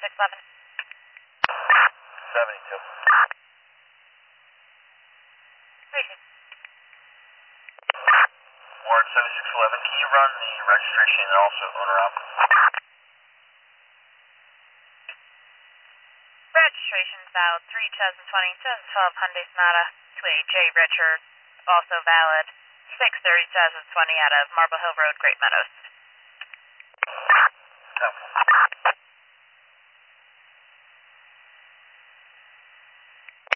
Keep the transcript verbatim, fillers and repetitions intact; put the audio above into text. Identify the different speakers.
Speaker 1: seventy-six eleven.
Speaker 2: seventy-two.
Speaker 1: Reaching.
Speaker 2: Warren seventy-six eleven, can you run the registration and also owner up?
Speaker 1: Registration valid three twenty twenty, twenty twelve Hyundai Sonata to a J. Richard, also valid six thirty twenty out of Marble Hill Road, Great Meadows.
Speaker 2: Copy.